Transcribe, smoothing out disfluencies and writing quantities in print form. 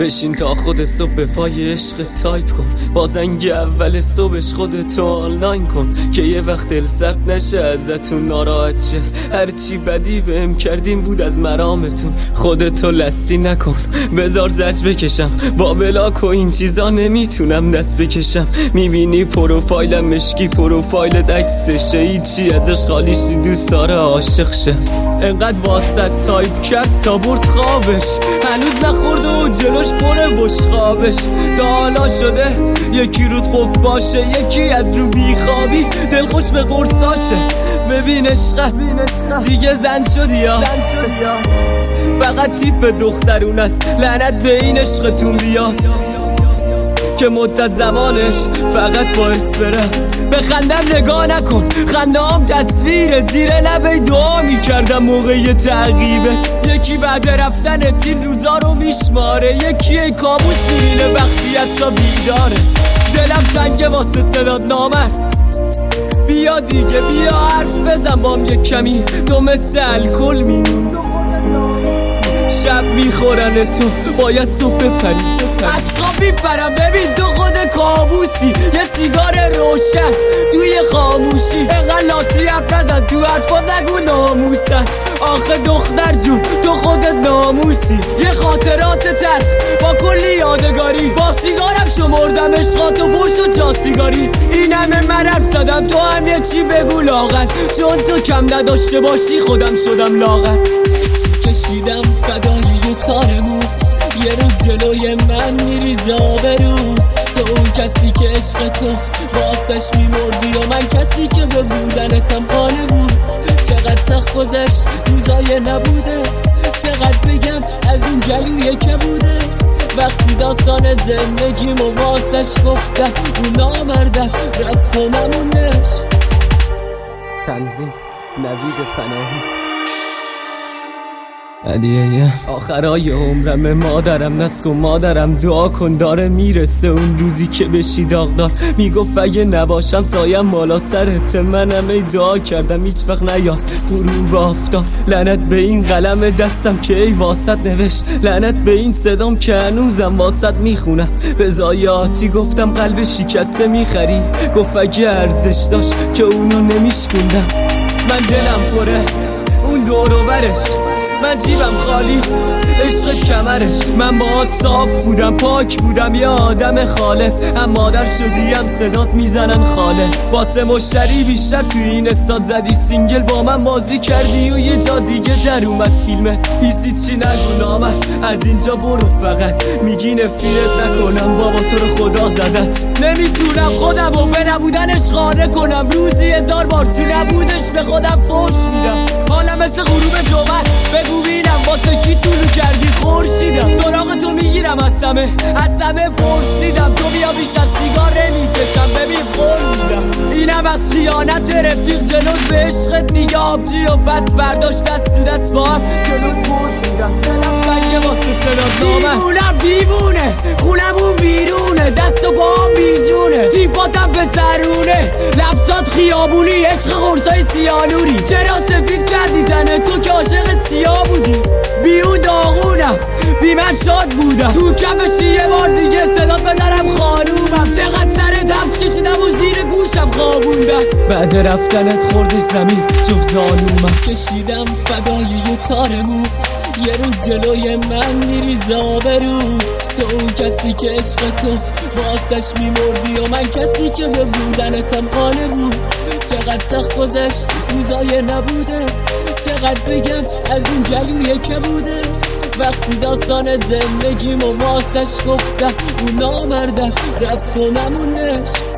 بشین تا خود صبح به پای عشق تایپ کن، با زنگ اول صبحش خودتو آنلاین کن که یه وقت دل سخت نشه ازتون ناراحت شه. هرچی بدی بهم کردیم بود از مرامتون، خودتو لستی نکن بذار زج بکشم، با بلاک و این چیزا نمیتونم دست بکشم. میبینی پروفایلم مشکی پروفایل عکسشه، هیچی ازش خالیش دوست داره عاشق شه. انقدر واسط تایپ کرد تا برد خوابش، هنوز نخورده و جلوش پره بشقابش. تا حالا شده یکی رود قفل باشه، یکی از رو بیخوابی دل خوش به قرصاشه. ببین عشقت دیگه زن شدی یا فقط تیپ دخترون است، لعنت به این عشقتون بیاد که مدت زمانش فقط با اسپرس. به خندم نگاه نکن، خندام تصویره، زیر لبه دعا میکردم موقع تعقیبه. یکی بعد رفتن تین روزا رو میشماره، یکی کابوس میبینه وقتی حتی بیداره. دلم تنگه واسه صدات نامرد، بیا دیگه بیا حرف بزن بام یک کمی، تو مثل الکل میمونی شب میخورن تو باید صبح بپری. از خواب میپرم ببین تو خود کابوسی، یه سیگار روشن توی خاموشی. انقدر لاتی حرف نزن تو حرفات نگو ناموسن. آخه دختر جون تو خودت ناموسی، یه خاطرات تلخ با کلی یادگاری. با سیگارم شمردم عشقاتو پر شد جا سیگاری. این همه من حرف زدم تو هم یه چی بگو لاغر، چون تو کم نداشته باشی خودم شدم لاغر. کشیدم فدای یه تار موت، یه روز جلوی من میریزه آبروت. تو اون کسی که عشق تو واسش میمردی و من کسی که به بودنتم قانه بود. چقدر سخت گذشت روزای نبوده، چقدر بگم از اون گلوی که بوده. وقتی داستان زندگیم و واسش گفتم اون نامردم رفت و نمونه. تنظیم نوید پناهی. علیه آخرای عمرم مادرم نسک و مادرم دعا کن داره میرسه اون روزی که بشی داغدار. میگفت اگه نباشم سایم مالا سرت، منم ای دعا کردم هیچ وقت نیاد غروب آفتاب. لعنت به این قلم دستم که ای واسط نوشت، لعنت به این صدام که هنوزم واسط میخونم. به ضایعاتی گفتم قلب شکسته میخری، گفت اگه ارزش داشت که اونو نمیشکوندم. من دلم پره اون دور و برش، من جیبم خالی عشقت کمرش. من باهات صاف بودم پاک بودم یه آدم خالص، هم مادر شدی هم صدات میزنن خاله. واسه مشتری بیشتر توی این استاد زدی سینگل، با من بازی کردی و یه جا دیگه در اومد فیلمت. هیسی چی نگو نامد از اینجا برو، فقط میگی نفیرت نکنم بابا تو رو خدا زدت. نمیتونم خودم و به نبودنش خانه کنم، روزی 1000 بار تو نبودش به خودم فوش میدم. حالا مثل غروب جمعه بگو بینم واسه کی طولو کردی خورشیدم. سراغ تو میگیرم از همه پرسیدم، تو بیا بیشم سیگار نمیکشم ببین خور میدم. اینم از خیانت رفیق جلوت به عشقت میگه آبجی و بد برداشت دست تو دست با هم جلوت پوز میدم. دلم بگه واسه سنات دیوونه خونمون بیرونه، دست و پاهم بیجونه، تیپاتم به سرونه، لفتات خیابونی عشق قرصای سیانوری. چرا سفید کردی تنه تو که عاشق سیاه بودی؟ بی اون داغونم بی من شاد بودم، تو کفشی یه بار دیگه صدات بزنم خانومم. چقدر سرت هفت کشیدم و زیر گوشم خوابوندم، بعد رفتنت خورده زمین جفت زانومم. کشیدم فدای یه تار موت، یه روز جلوی من میریزه آبروت. تو اون کسی که عشق تو واسش میمردی و من کسی که به بودنتم قانه بود. چقدر سخت گذشت روزای نبوده، چقدر بگم از اون گلوی که بوده. وقتی داستان زندگیم و واسش گفتم اون نامردم رفت و نمونه.